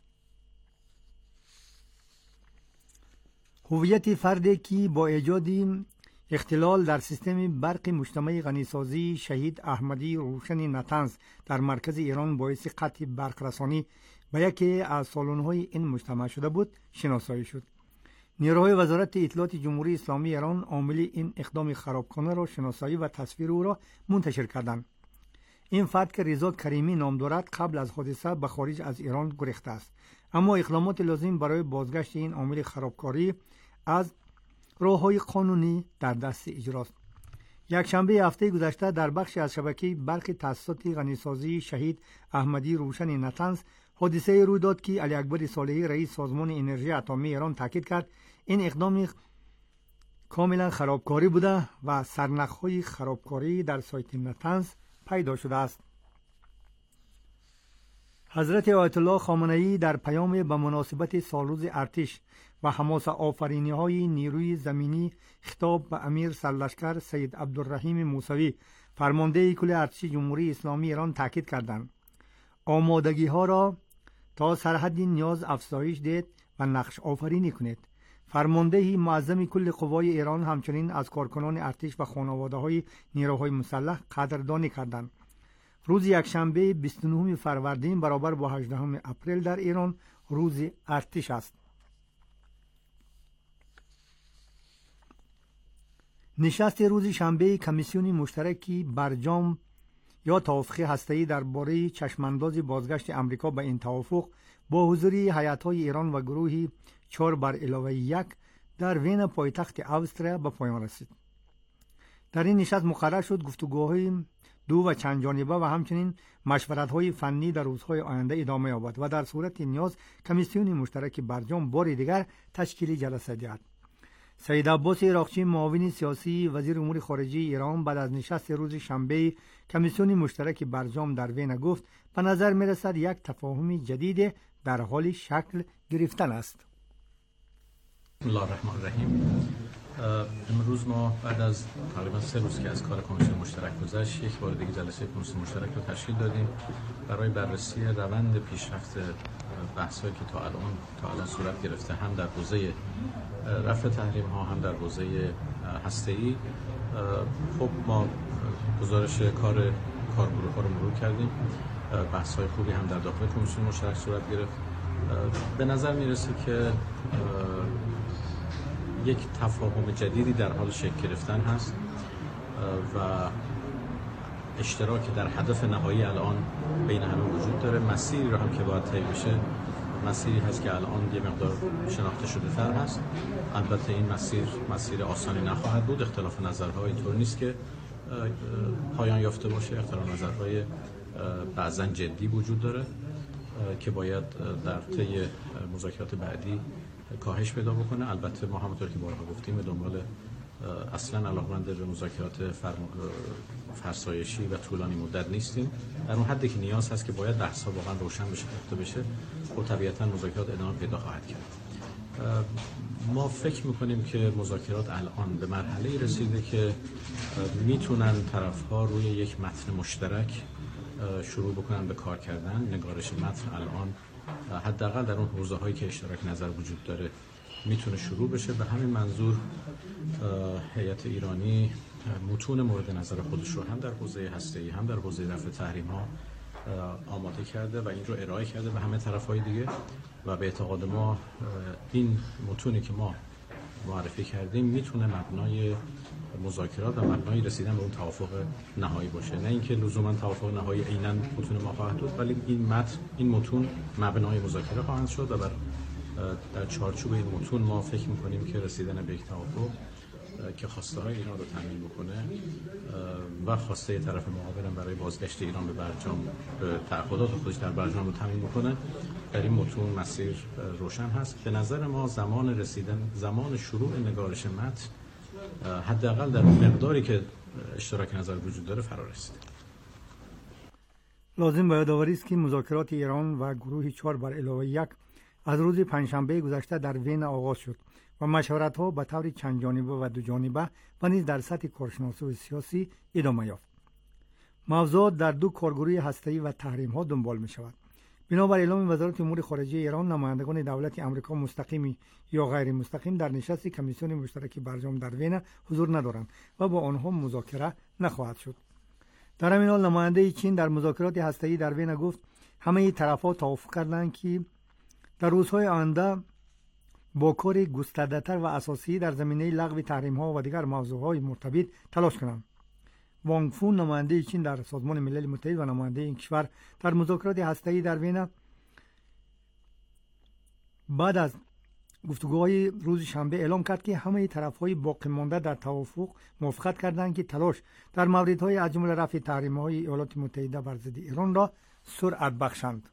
هویت فردی که با ایجاد اختلال در سیستم برق مجتمع غنیسازی شهید احمدی روشن نتنز در مرکز ایران باعث قطع برق رسانی به یکی از سالن‌های این مجتمع شده بود شناسایی شد. نیروهای وزارت اطلاعات جمهوری اسلامی ایران عامل این اقدام خرابکانه را شناسایی و تصویر او را منتشر کردند. این فرد که رضا کریمی نام دارد قبل از حادثه به خارج از ایران گریخته است، اما اقدامات لازم برای بازگشت این عامل خرابکاری از راه‌های قانونی در دست اجراست. یک شنبه هفته گذشته در بخش از شبکه برق تأسیسات غنیسازی شهید احمدی روشن نتنز حادثه روی داد که علی اکبر صالحی رئیس سازمان انرژی اتمی ایران تاکید کرد این اقدام کاملا خرابکاری بوده و سرنخ‌های خرابکاری در سایت نتنز پیدا شده است. حضرت آیت الله خامنه‌ای در پیام به مناسبت سالروز ارتش و حماس آفرینی‌های نیروی زمینی خطاب به امیر سرلشکر سید عبدالرحیم موسوی فرمانده کل ارتش جمهوری اسلامی ایران تاکید کردند آمادگی ها را تا سرحد نیاز افزایش دهید و نقش آفرینی کنید. فرمانده معظم کل قوای ایران همچنین از کارکنان ارتش و خانواده های نیروهای مسلح قدردانی کردند. روز یکشنبه بیست و نهم فروردین برابر با هجدهم اپریل در ایران روز ارتش است. نشست روز شنبه کمیسیون مشترکی برجام یا توافق هسته‌ای درباره چشمانداز بازگشت امریکا به این توافق با حضور هیئت‌های ایران و گروهی چهار بر علاوه یک در وین پایتخت استریا به پایان رسید. در این نشست مقرر شد گفتگوهای دو و چند جانبه و همچنین مشورت‌های فنی در روزهای آینده ادامه یابد و در صورت نیاز کمیسیون مشترک برجام بار دیگر تشکیل جلسه دهد. سید عباس عراقچی معاون سیاسی وزیر امور خارجه ایران بعد از نشست روز شنبه کمیسیون مشترک برجام در وین گفت به نظر می رسد یک تفاهم جدید در حال شکل گرفتن است. بسم الله الرحمن الرحیم. امروز ما بعد از تقریبا سه روز که از کار کمیسیون مشترک گذشت، یک بار دیگه جلسه کمیسیون مشترک رو تشکیل دادیم برای بررسی روند پیشرفت بحث‌هایی که تا الان تا الان صورت گرفته، هم در حوزه رفع تحریم ها هم در حوزه هسته‌ای. خب ما گزارش کار کارگروه ها رو مرور کردیم، بحث‌های خوبی هم در داخل کمیسیون مشترک صورت گرفت. به نظر میرسه که یک تفاهم جدیدی در حال شکل گرفتن هست و اشتراک در هدف نهایی الان بین همه وجود داره. مسیری رو هم که باید طی بشه مسیری هست که الان یه مقدار شناخته شده تر هست. البته این مسیر مسیر آسانی نخواهد بود. اختلاف نظرها اینطور نیست که پایان یافته باشه. اختلاف نظرهای بعضا جدی وجود داره که باید در طی مذاکرات بعدی کاهش پیدا بکنه. البته ما همونطور که بارها گفتیم به دنبال اصلا علاقمند به مذاکرات فرسایشی و طولانی مدت نیستیم. در اون حدی که نیاز هست که باید بحث‌ها واقعا روشن بشه، گفته بشه، و طبیعتاً مذاکرات ادامه پیدا خواهد کرد. ما فکر میکنیم که مذاکرات الان به مرحله‌ای رسیده که میتونن طرف‌ها روی یک متن مشترک شروع بکنن به کار کردن. نگارش متن الان حداقل در اون حوزه‌هایی که اشتراک نظر وجود داره میتونه شروع بشه. به همین منظور هیئت ایرانی متون مورد نظر خودش رو هم در حوزه هسته‌ای هم در حوزه رفع تحریم‌ها آماده کرده و این رو ارائه کرده به همه طرف‌های دیگه و به اعتقاد ما این متونی که ما معرفی کردیم میتونه مبنای مذاکرات و مبنای رسیدن به اون توافق نهایی باشه. نه اینکه لزوما توافق نهایی عیناً متون ما خواهد بود، ولی این متن این متون مبنای مذاکره خواهند شد و بر در چارچوب این متون ما فکر می‌کنیم که رسیدن به یک توافق که خواسته های ایران رو تامین بکنه و خواسته طرف مقابل هم برای بازگشت ایران به برجام، به تعهدات خودش در برجام رو تامین بکنه، در این متون مسیر روشن هست. به نظر ما زمان رسیدن زمان شروع نگارش متن حداقل در مقداری که اشتراک نظر وجود داره فرا رسیده. لازم به یادآوری است که مذاکرات ایران و گروه چهار بر علاوه یک از روز پنجشنبه گذشته در وین آغاز شد و مشورت‌ها به طور چند جانبه و دو جانبه و نیز در سطح کارشناسی و سیاسی ادامه یافت. موضوعات در دو کارگروه هسته‌ای و تحریم‌ها دنبال می‌شود. بنابر اعلام وزارت امور خارجه ایران، نمایندگان دولت آمریکا مستقیم یا غیر مستقیم در نشست کمیسیون مشترک برجام در وین حضور ندارند و با آنها مذاکره نخواهد شد. در همین حال نماینده چین در مذاکرات هسته‌ای در وین گفت همه طرف‌ها توافق کردند که در روزهای آینده با کار گسترده‌تر و اساسی در زمینه لغو تحریم‌ها و دیگر موضوعات مرتبط تلاش کنند. وانگ فون نماینده چین در سازمان ملل متحد و نماینده این کشور در مذاکرات هسته‌ای در وین بعد از گفتگوهای روز شنبه اعلام کرد که همه طرف‌های باقی مانده در توافق موافقت کردند که تلاش در موردهای از جمله رفع تحریم‌های ایالات متحده بر ضد ایران را سرعت بخشند.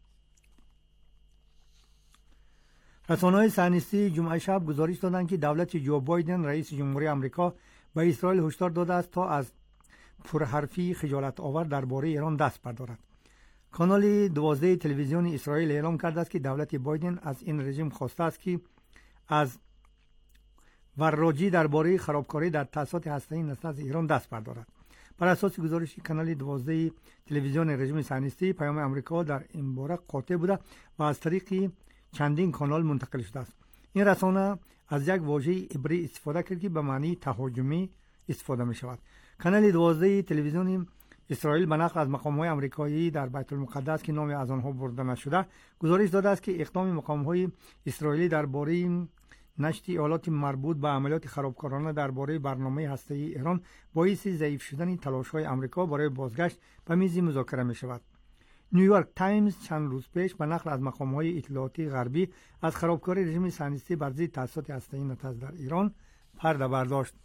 رسانه‌های صهیونیستی جمعه شب گزارش دادند که دولت جو بایدن رئیس جمهوری آمریکا به اسرائیل هشدار داده است تا از پرحرفی خجالت آور درباره ایران دست بردارد. کانال دوازده تلویزیون اسرائیل اعلام کرده است که دولت بایدن از این رژیم خواسته است که از وراجی درباره خرابکاری در تأسیسات هسته‌ای نسل از ایران دست بردارد. بر اساس گزارش کانال دوازده تلویزیون رژیم صهیونیستی، پیام آمریکا در این باره قاطع بوده و از طریق چندین کانال منتقل شده است. این رسانه از یک واژه عبری استفاده کرد که به معنی تهاجمی استفاده می شود. کانال دوازده تلویزیون اسرائیل به نقل از مقام‌های آمریکایی در بیت المقدس که نام از آنها برده نشده گزارش داده است که اقدام مقام‌های اسرائیلی درباره نشت ایالات مربوط به عملیات خرابکارانه درباره برنامه هسته‌ای ایران باعث ضعیف شدن تلاش‌های آمریکا برای بازگشت به میز مذاکره می شود. نیویورک تایمز چند روز پیش به نقل از مقام‌های اطلاعاتی غربی از خرابکاری رژیم صهیونیستی بر ضد تأسیسات هسته‌ای نتز در ایران پرده برداشت.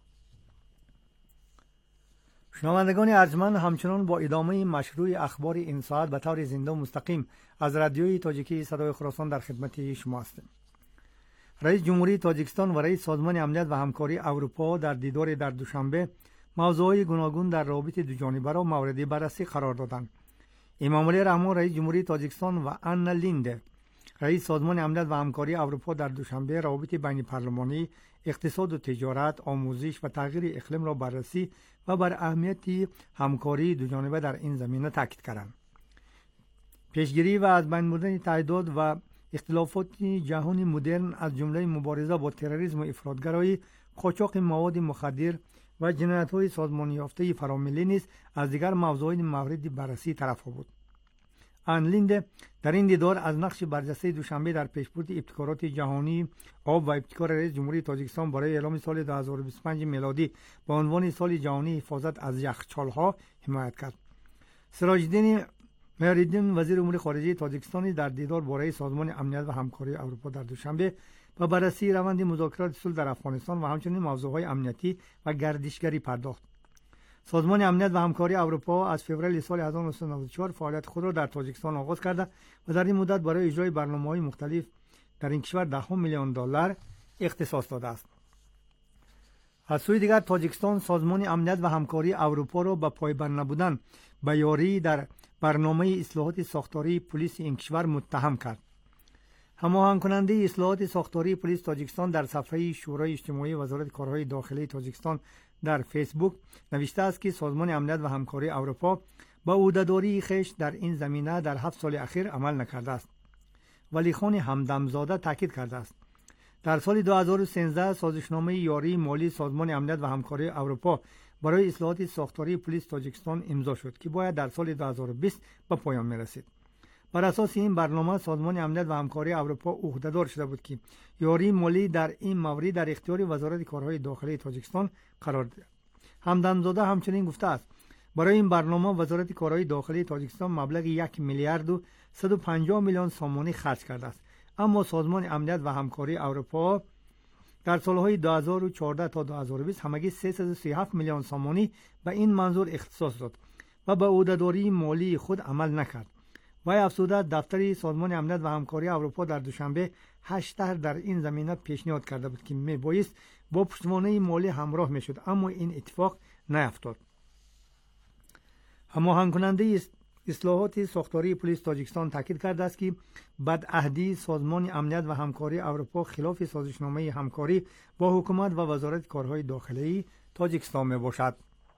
شنوندگان ارجمند، همچنان با ادامه مشروع اخبار این ساعت به طور زنده و مستقیم از رادیوی تاجیکی صدای خراسان در خدمت شما هستیم. رئیس جمهوری تاجیکستان و رئیس سازمان امنیت و همکاری اروپا در دیدار در دوشنبه موضوعات گوناگون در رابطه دوجانبه را مورد بررسی قرار دادند. امامعلی رحمان رئیس جمهوری تاجیکستان و آنا لیند رئیس سازمان امنیت و همکاری اروپا در دوشنبه روابط بین پارلمانی، اقتصاد و تجارت، آموزش و تغییر اقلیم را بررسی و بر اهمیت همکاری دوجانبه در این زمینه تاکید کردند. پیشگیری و از بین بردن تعداد و اختلافات جهانی مدرن از جمله مبارزه با تروریسم و افراطگرایی، قاچاق مواد مخدر و جنایت‌های سازمان یافته فراملی نیز از دیگر موضوعات مورد بررسی طرف‌ها بود. آن لیند در این دیدار از نقش برجسته دوشنبه در پیشبرد ابتکارات جهانی آب و ابتکار رئیس جمهوری تاجیکستان برای اعلام سال دو هزار و بیست و پنج میلادی با عنوان سال جهانی حفاظت از یخچال‌ها حمایت کرد. سراج‌الدین مهرالدین وزیر امور خارجه تاجیکستان در دیدار با رئیس سازمان امنیت و همکاری اروپا در دوشنبه و بررسی روند مذاکرات صلح در افغانستان و همچنین موضوعات امنیتی و گردشگری پرداخت. سازمان امنیت و همکاری اروپا از فوریه سال هزار و نهصد و نود و چهار فعالیت خود را در تاجیکستان آغاز کرده و در این مدت برای اجرای برنامه‌های مختلف در این کشور ده میلیون دلار اختصاص داده است. از سوی دیگر تاجیکستان سازمان امنیت و همکاری اروپا را به پایبند نبودن به یاری در برنامه اصلاحات ساختاری پلیس این کشور متهم کرد. هماهنگ کننده اصلاحات ساختاری پلیس تاجیکستان در صفحه شورای اجتماعی وزارت کارهای داخلی تاجیکستان در فیسبوک نوشته است که سازمان امنیت و همکاری اروپا با عهده‌داری خویش در این زمینه در هفت سال اخیر عمل نکرده است. ولی خان همدمزاده تاکید کرده است در سال دو هزار و سیزده سازشنامه یاری مالی سازمان امنیت و همکاری اروپا برای اصلاحات ساختاری پلیس تاجیکستان امضا شد که باید در سال دو هزار و بیست به پایان می‌رسید. بر اساس این برنامه سازمان امنیت و همکاری اروپا عهده‌دار شده بود که یاری مالی در این مورد در اختیار وزارت کارهای داخلی تاجیکستان قرار دهد. همدمزاده همچنین گفته است برای این برنامه وزارت کارهای داخلی تاجیکستان مبلغ یک میلیارد و صد و پنجاه میلیون سامانی خرج کرده است، اما سازمان امنیت و همکاری اروپا در سالهای دو هزار و چهارده تا دو هزار و بیست همگی سیصد و سی و هفت میلیون سامانی به این منظور اختصاص داد و به عهده‌داری مالی خود عمل نکرد. و افزوده دفتر سازمان امنیت و همکاری اروپا در دوشنبه هشت طرح در این زمینه پیشنهاد کرده بود که میبایست با پشتوانه مالی همراه میشد، اما این اتفاق نیفتاد. هماهنگ کننده اصلاحات ساختاری پلیس تاجیکستان تاکید کرده است که بدعهدی سازمان امنیت و همکاری اروپا خلاف سازشنامه همکاری با حکومت و وزارت کارهای داخلی تاجیکستان میباشد.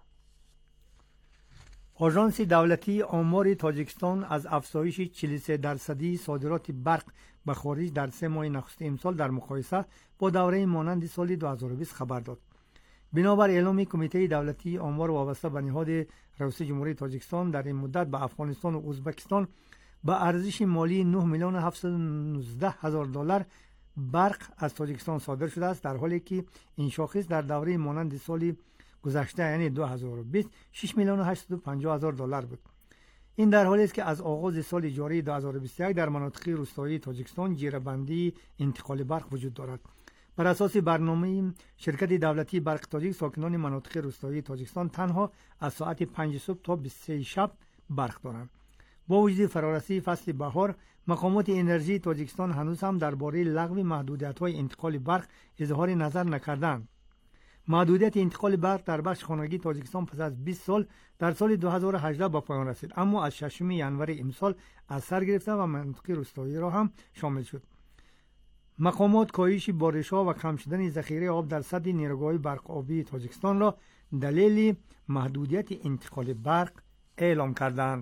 آژانس دولتی آمار تاجیکستان از افزایش چهل و سه درصدی صادرات برق به خارج در سه ماه نخست امسال در مقایسه با دوره مانند سال دو هزار و بیست خبر داد. بنابر اعلام کمیته دولتی آمار وابسته به نهاد رئیس جمهوری تاجیکستان در این مدت به افغانستان و ازبکستان به ارزش مالی نه میلیون و هفتصد و نوزده هزار دلار برق از تاجیکستان صادر شده است، در حالی که این شاخص در دوره مانند سال گذشته یعنی دو هزار و بیست شش میلیون و هشتصد و پنجاه هزار دلار بود. این در حالی است که از آغاز سال جاری دو هزار و بیست و یک در مناطق روستایی تاجیکستان جیره‌بندی انتقال برق وجود دارد. بر اساس برنامه شرکت دولتی برق تاجیک ساکنان مناطق روستایی تاجیکستان تنها از ساعت پنج صبح تا بیست و سه شب برق دارند. با وجود فرارسی فصل بهار، مقامات انرژی تاجیکستان هنوز هم درباره لغو محدودیت‌های انتقال برق اظهار نظر نکردند. محدودیت انتقال برق در بخش خانگی تاجیکستان پس از بیست سال در سال دو هزار و هجده به پایان رسید، اما از ششم ژانویه امسال از سر گرفته و منطقه روستایی را هم شامل شد. مقامات کاهش بارش‌ها و کم شدن ذخیره آب در سد نیروگاه برق آبی تاجیکستان را دلیل محدودیت انتقال برق اعلام کردند.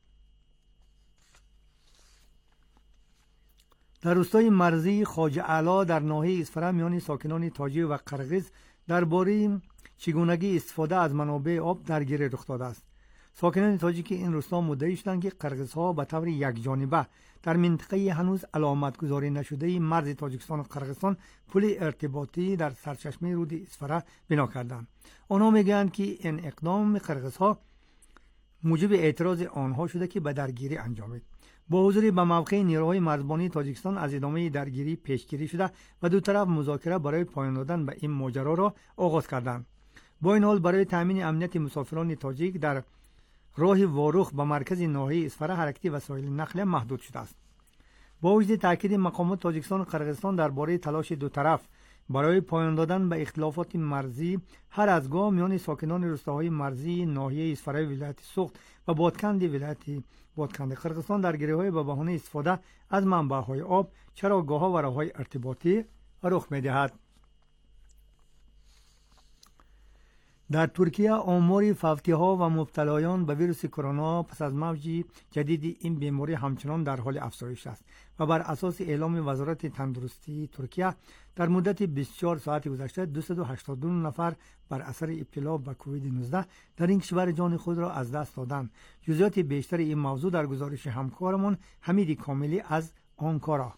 در روستای مرزی خواجه اعلی در ناحیه اصفهان میان ساکنان تاجیک و قرغیز درباره چگونگی استفاده از منابع آب درگیری رخ داده است. ساکنان تاجیک این روستا مدعی شدند که قرغیزها به طور یکجانبه در منطقه هنوز علامت گذاری نشده مرز تاجیکستان و قرغیزستان پل ارتباطی در سرچشمه رود اصفهان بنا کردند. آنها میگویند که این اقدام قرغیزها موجب اعتراض آنها شده که به درگیری انجامید. با حضور به موقع نیروهای مرزبانی تاجیکستان از ادامه درگیری پیشگیری شده و دو طرف مذاکره برای پایان دادن به این ماجرا را آغاز کردند. با این حال برای تامین امنیت مسافران تاجیک در راه واروخ به مرکز ناحیه اصفهان حرکت وسایل نقل محدود شده است. با وجود تاکید مقامات تاجیکستان و قرقیزستان درباره تلاش دو طرف برای پایان دادن به اختلافات مرزی، هر از گاه میان ساکنان روستاهای مرزی ناحیه اسفرای ولایت سوخت و بادکند ولایت بادکند قرقیزستان در گره‌های به بهانه استفاده از منبع‌های آب، چراگاه‌ها و راه‌های ارتباطی رخ می‌دهد. در ترکیه آمار فوتی‌ها و مبتلایان به ویروس کرونا پس از موج جدید این بیماری همچنان در حال افزایش است و بر اساس اعلام وزارت تندرستی ترکیه در مدت بیست و چهار ساعت گذشته دویست و هشتاد و دو نفر بر اثر ابتلا به کووید نوزده در این کشور جان خود را از دست دادند. جزئیات بیشتر این موضوع در گزارش همکارمان حمید کاملی از آنکارا.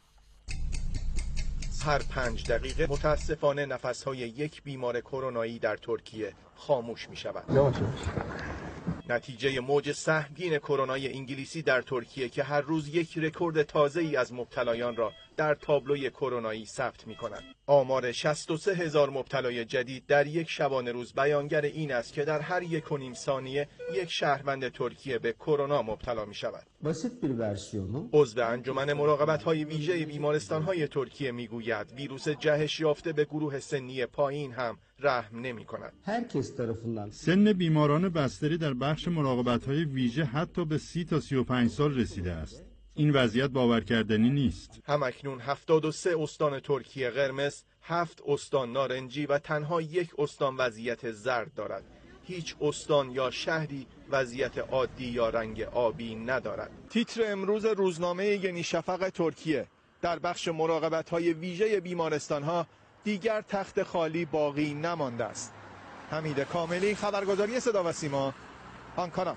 هر پنج دقیقه متاسفانه نفس‌های یک بیمار کرونایی در ترکیه خاموش می شود. نتیجه موج سهمگین کرونای انگلیسی در ترکیه که هر روز یک رکورد تازه‌ای از مبتلایان را در تابلوی کرونایی ثبت می کند. آمار شصت و سه هزار مبتلای جدید در یک شبانه روز بیانگر این است که در هر یک و نیم ثانیه یک شهروند ترکیه به کرونا مبتلا می شود. عضو انجمن مراقبت‌های ویژه بیمارستان‌های ترکیه می‌گوید ویروس جهش یافته به گروه سنی پایین هم رحم نمی‌کند. سن بیماران بستری در بخش مراقبت‌های ویژه حتی به سی تا سی و پنج سال رسیده است. این وضعیت باورکردنی نیست. همکنون هفتاد و سه استان ترکیه قرمز، هفت استان نارنجی و تنها یک استان وضعیت زرد دارد. هیچ استان یا شهری وضعیت عادی یا رنگ آبی ندارد. تیتر امروز روزنامه یعنی شفق ترکیه: در بخش مراقبت‌های ویژه بیمارستان‌ها دیگر تخت خالی باقی نمانده است. حمید کاملی، خبرگزاری صدا و سیما، آنکارا.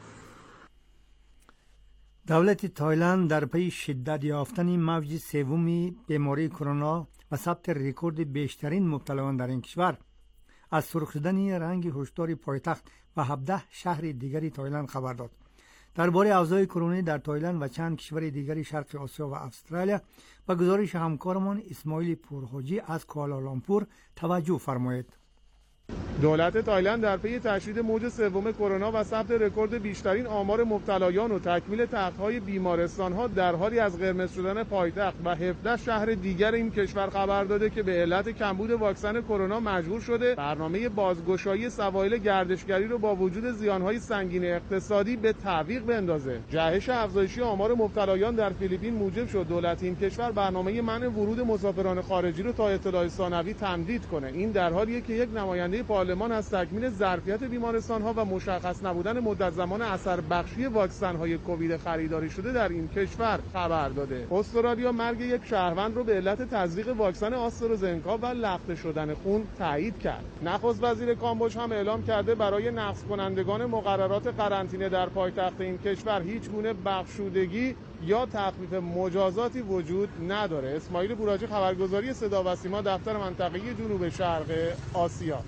دولت تایلند در پی شدت یافتن موج سوم بیماری کرونا و ثبت رکورد بیشترین مبتلایان در این کشور از سرخ شدن رنگ هشدار پایتخت و هفده شهر دیگری تایلند خبر داد. درباره اوضاع کرونا در تایلند و چند کشور دیگری شرق آسیا و استرالیا با گزارش همکارمان اسماعیل پورحاجی از کوالالامپور توجه فرمایید. دولت تایلند در پی تشدید موج سوم کرونا و ثبت رکورد بیشترین آمار مبتلایان و تکمیل تخت‌های بیمارستان‌ها در حالی از قرمز شدن پایتخت و هفده شهر دیگر این کشور خبر داده که به علت کمبود واکسن کرونا مجبور شده برنامه بازگشایی سواحل گردشگری رو با وجود زیان‌های سنگین اقتصادی به تعویق بندازه. جهش افزایشی آمار مبتلایان در فیلیپین موجب شد دولت این کشور برنامه منع ورود مسافران خارجی رو تا اطلاع ثانوی تمدید کنه. این در حالیه که یک نماینده پارلمان از تکمیل ظرفیت بیمارستان‌ها و مشخص نبودن مدت زمان اثر بخشی واکسن‌های کووید خریداری شده در این کشور خبر داده. استرالیا مرگ یک شهروند رو به علت تزریق واکسن آسترازنکا و لخته شدن خون تایید کرد. نخست وزیر کامبوج هم اعلام کرده برای نقض کنندگان مقررات قرنطینه در پایتخت این کشور هیچ گونه بخشودگی یا تخفیف مجازاتی وجود نداره. اسماعیل پورحاجی، خبرگزاری صدا و سیما، دفتر منطقه‌ای جنوب شرق آسیا.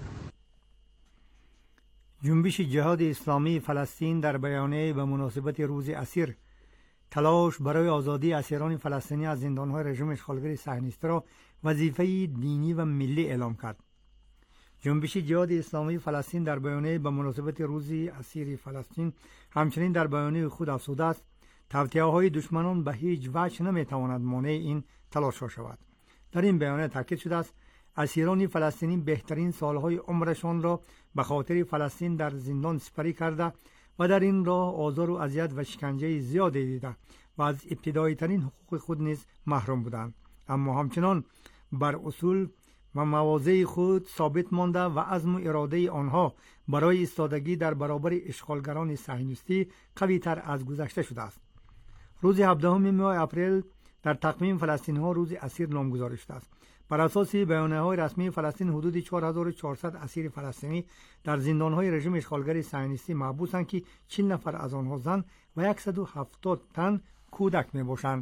جنبش جهاد اسلامی فلسطین در بیانیه به مناسبت روز اسیر تلاش برای آزادی اسیران فلسطینی از زندان‌های رژیم اشغالگر صهیونیستی را وظیفه دینی و ملی اعلام کرد. جنبش جهاد اسلامی فلسطین در بیانیه به مناسبت روز اسیر فلسطین همچنین در بیانیه خود افزوده است توطئه‌های دشمنان به هیچ وجه نمی‌تواند مانع این تلاش شود. در این بیانیه تاکید شده است اسیران فلسطینی بهترین سالهای عمرشان را به خاطر فلسطین در زندان سپری کرده و در این راه آزار و اذیت و شکنجه زیادی دیده و از ابتدایی ترین حقوق خود نیز محروم بودند، اما همچنان بر اصول و مواضع خود ثابت مانده و عزم و اراده آنها برای ایستادگی در برابر اشغالگران صهیونیستی قوی تر از گذشته شده است. روز هفدهم ماه اپریل در تقویم فلسطینی ها روز اسیر نامگذاری شده است. بر اساس بیانیه‌های رسمی فلسطین حدود چهار هزار و چهارصد اسیر فلسطینی در زندان‌های رژیم اشغالگر صهیونیستی محبوسند که چهل نفر از آنها زن و صد و هفتاد تن کودک می‌باشند.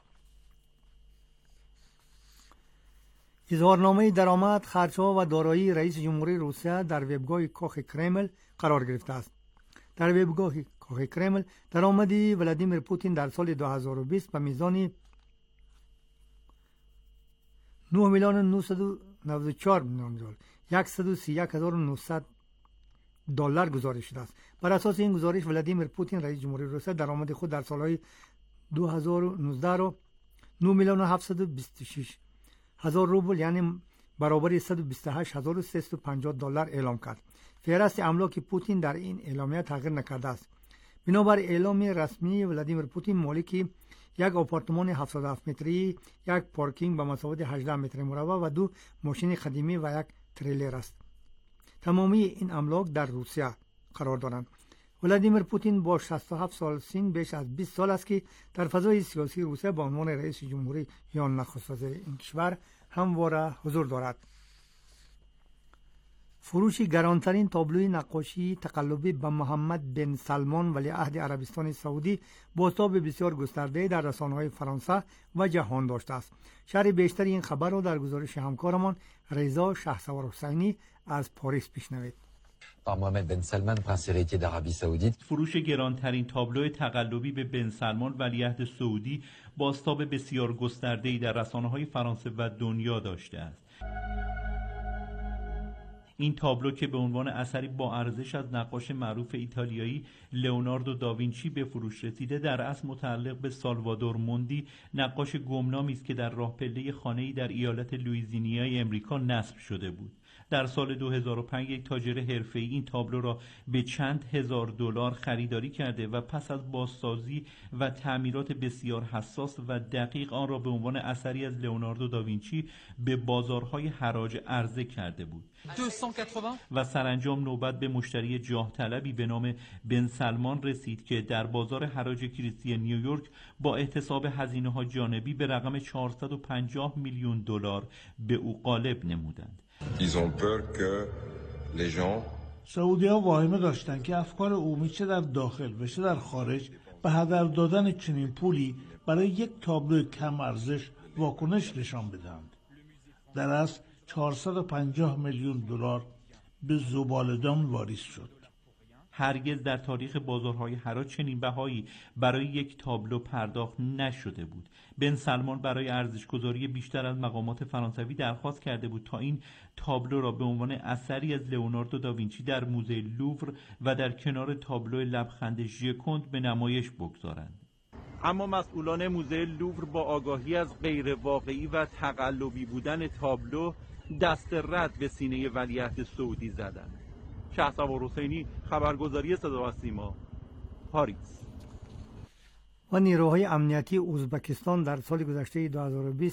اظهارنامه درآمد، خرج‌ها و دارایی رئیس جمهوری روسیه در وبگاه کاخ کرمل قرار گرفته است. در وبگاه کاخ کرمل درآمد ولادیمیر پوتین در سال دو هزار و بیست به میزان نه میلیون نهصد و نود و چهار میلیون دلار صد و سی و یک هزار و نهصد دلار گزارش شده است. بر اساس این گزارش ولادیمیر پوتین رئیس جمهوری روسیه درآمد خود در سالهای دو هزار و نوزده را نه میلیون و هفتصد و بیست و شش هزار روبل یعنی برابر صد و بیست و هشت هزار و سیصد و پنجاه دلار اعلام کرد. فهرست املاک پوتین در این اعلامیه تغییر نکرده است. بنابر اعلام رسمی ولادیمیر پوتین مالک یک آپارتمان هفتاد و هفت متری، یک پارکینگ به مساحت هجده متر مربع و دو ماشین قدیمی و یک تریلر است. تمامی این املاک در روسیه قرار دارند. ولادیمیر پوتین با شصت و هفت سال سن بیش از بیست سال است که در فضای سیاسی روسیه به عنوان رئیس جمهوری یا نخست وزیر این کشور همواره حضور دارد. فروش گرانترین تابلوی نقاشی تقلبی به محمد بن سلمان ولیعهد عربستان سعودی بازتاب بسیار گسترده در رسانه‌های فرانسه و جهان داشته است. شرح بیشتر این خبر را در گزارش همکارمان رضا شهسوار حسینی از پاریس بشنوید. محمد بن سلمان پرنس هریتی عربی سعودی. فروش گرانترین تابلو تقلبی به بن سلمان ولیعهد سعودی بازتاب بسیار گسترده‌ای در رسانه‌های فرانسه و دنیا داشته است. این تابلو که به عنوان اثری با ارزش از نقاش معروف ایتالیایی لئوناردو داوینچی به فروش رسیده، در اصل متعلق به سالوادور موندی، نقاش گمنامی است که در راه پله خانه‌ای در ایالت لوئیزیانیای امریکا نصب شده بود. در سال دو هزار و پنج یک تاجر حرفه‌ای این تابلو را به چند هزار دلار خریداری کرده و پس از بازسازی و تعمیرات بسیار حساس و دقیق آن را به عنوان اثری از لئوناردو داوینچی به بازارهای حراج عرضه کرده بود و سرانجام نوبت به مشتری جاه طلبی به نام بن سلمان رسید که در بازار حراج کریستی نیویورک با احتساب هزینه‌ها جانبی به رقم چهارصد و پنجاه میلیون دلار به او غالب نمودند. سعودی ها واهمه داشتند که افکار عمومی چه در داخل و چه در خارج به هدر دادن چنین پولی برای یک تابلو کم ارزش واکنش نشان بدهند. در اصل چهارصد و پنجاه میلیون دلار به زباله‌دان واریز شد. هرگز در تاریخ بازارهای حراج چنین بهایی برای یک تابلو پرداخت نشده بود. بن سلمان برای ارزش‌گذاری بیشتر از مقامات فرانسوی درخواست کرده بود تا این تابلو را به عنوان اثری از لئوناردو داوینچی در موزه لوور و در کنار تابلو لبخند ژکوند به نمایش بگذارند. اما مسئولان موزه لوور با آگاهی از غیر واقعی و تقلبی بودن تابلو دست رد به سینه ولیعهد سعودی زدند. شهسوار حسینی، خبرگزاری صدا و سیما، پاریس. و نیروهای امنیتی ازبکستان در سال گذشته دو هزار و بیست